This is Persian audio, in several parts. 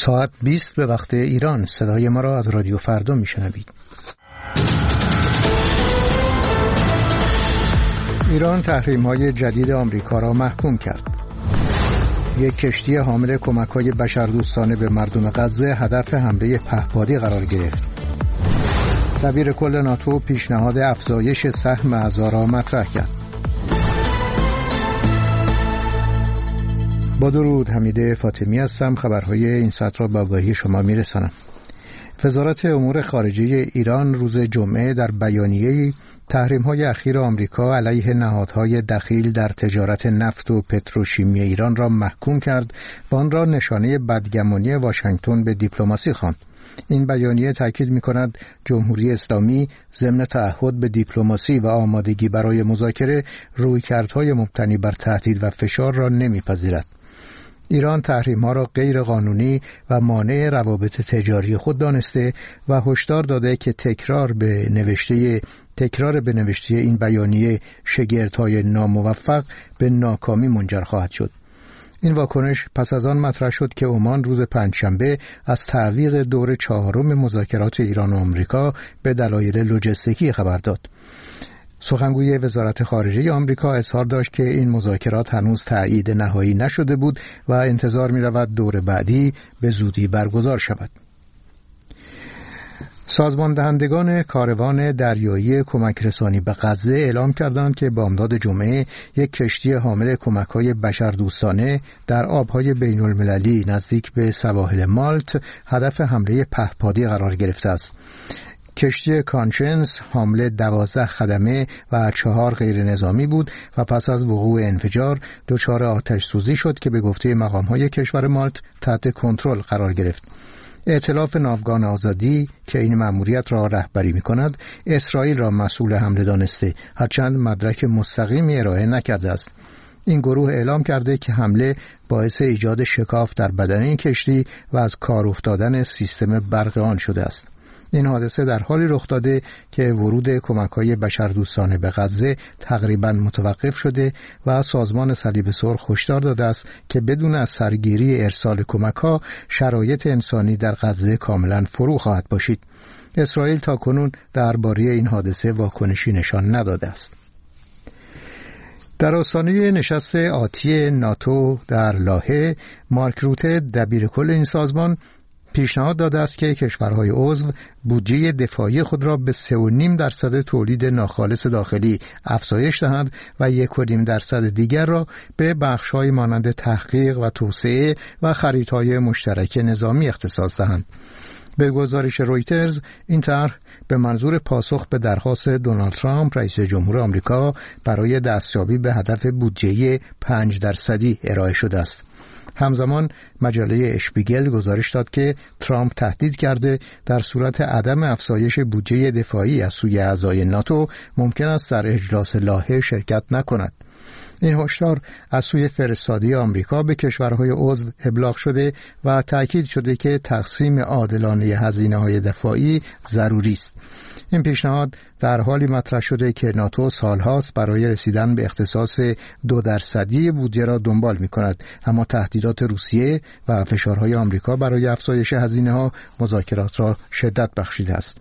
ساعت 20 به وقت ایران. صدای ما را از رادیو فردا میشنوید. ایران تحریم‌های جدید آمریکا را محکوم کرد. یک کشتی حامل کمک‌های بشردوستانه به مردم غزه هدف حمله پهپادی قرار گرفت. دبیر کل ناتو پیشنهاد افزایش سهم اعضا را مطرح کرد. با درود، حمید فاطمی هستم. خبرهای این ساعت را به آگاهی شما میرسانم. وزارت امور خارجه ایران روز جمعه در بیانیه‌ای تحریم‌های اخیر آمریکا علیه نهادهای دخیل در تجارت نفت و پتروشیمی ایران را محکوم کرد و آن را نشانه بدگمانی واشنگتن به دیپلماسی خواند. این بیانیه تاکید می‌کند جمهوری اسلامی ضمن تعهد به دیپلماسی و آمادگی برای مذاکره رویکردهای مبتنی بر تهدید و فشار را نمی‌پذیرد. ایران تحریم‌ها را غیر قانونی و مانع روابط تجاری خود دانسته و هشدار داده که تکرار به نوشته این بیانیه شگردهای ناموفق به ناکامی منجر خواهد شد. این واکنش پس از آن مطرح شد که عمان روز پنجشنبه از تعویق دور 4 مذاکرات ایران و آمریکا به دلایل لوجستیکی خبر داد. سخنگوی وزارت خارجه آمریکا اظهار داشت که این مذاکرات هنوز تایید نهایی نشده بود و انتظار می‌رود دور بعدی به زودی برگزار شود. سازمان دهندگان کاروان دریایی کمک رسانی به غزه اعلام کردند که بامداد جمعه یک کشتی حامل کمک‌های بشردوستانه در آب‌های بین‌المللی نزدیک به سواحل مالت هدف حمله پهپادی قرار گرفته است. کشتی کانشنس حامل 12 خدمه و 4 غیر نظامی بود و پس از وقوع انفجار دچار آتش سوزی شد که به گفته مقام‌های کشور مالت تحت کنترل قرار گرفت. ائتلاف ناوگان آزادی که این مأموریت را رهبری می‌کند، اسرائیل را مسئول حمله دانسته، هرچند مدرک مستقیمی ارائه نکرده است. این گروه اعلام کرده که حمله باعث ایجاد شکاف در بدن این کشتی و از کار افتادن سیستم برق آن شده است. این حادثه در حالی رخ داده که ورود کمک‌های بشردوستانه به غزه تقریباً متوقف شده و سازمان صلیب سرخ هشدار داده است که بدون از سرگیری ارسال کمک‌ها شرایط انسانی در غزه کاملاً فرو خواهد باشید. اسرائیل تاکنون درباره این حادثه واکنشی نشان نداده است. در آستانه نشست آتی ناتو در لاهه، مارک روته دبیر کل این سازمان پیشنهاد داده است که کشورهای عضو بودجه دفاعی خود را به 3.5% تولید ناخالص داخلی افزایش دهند و 1.5% دیگر را به بخش‌های مانند تحقیق و توسعه و خریدهای مشترک نظامی اختصاص دهند. به گزارش رویترز، این طرح به منظور پاسخ به درخواست دونالد ترامپ رئیس جمهور آمریکا برای دستیابی به هدف بودجه 5% ارائه شده است. همزمان مجله اشپیگل گزارش داد که ترامپ تهدید کرده در صورت عدم افزایش بودجه دفاعی از سوی اعضای ناتو ممکن است در اجلاس لاهه شرکت نکند. این هشدار از سوی فرستادی آمریکا به کشورهای عضو ابلاغ شده و تأکید شده که تقسیم عادلانه هزینه‌های دفاعی ضروری است. این پیشنهاد در حالی مطرح شده که ناتو سالهاست برای رسیدن به اختصاص 2% بودجه را دنبال می‌کند، اما تهدیدات روسیه و فشارهای آمریکا برای افزایش هزینه‌ها مذاکرات را شدت بخشیده است.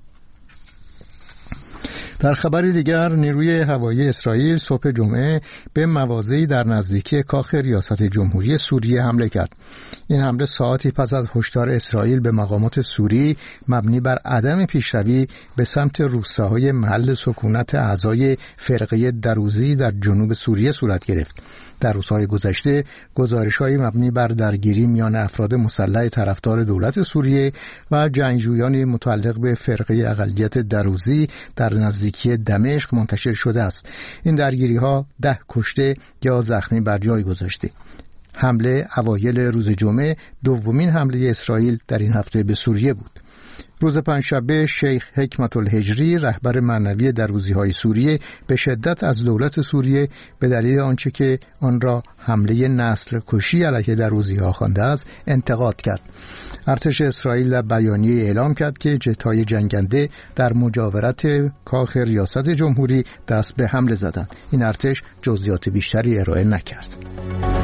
در خبری دیگر، نیروی هوایی اسرائیل صبح جمعه به مواضعی در نزدیکی کاخ ریاست جمهوری سوریه حمله کرد. این حمله ساعتی پس از هشدار اسرائیل به مقامات سوری مبنی بر عدم پیشروی به سمت روستاهای محل سکونت اعضای فرقه دروزی در جنوب سوریه صورت گرفت. در روزهای گذشته گزارش‌های مبنی بر درگیری میان افراد مسلح طرفدار دولت سوریه و جنگجویان متعلق به فرقه اقلیت دروزی در نزدیکی دمشق منتشر شده است. این درگیری‌ها 10 کشته یا زخمی بر جای گذاشته. حمله اوایل روز جمعه دومین حمله اسرائیل در این هفته به سوریه بود. روز پنجشنبه شیخ حکمت الهجری رهبر معنوی دروزی‌های سوریه به شدت از دولت سوریه به دلیل آنچه که آن را حمله نسل کشی علیه دروزی‌ها خوانده است انتقاد کرد. ارتش اسرائیل در بیانیه اعلام کرد که جت‌های جنگنده در مجاورت کاخ ریاست جمهوری دست به حمله زدند. این ارتش جزئیات بیشتری ارائه نکرد.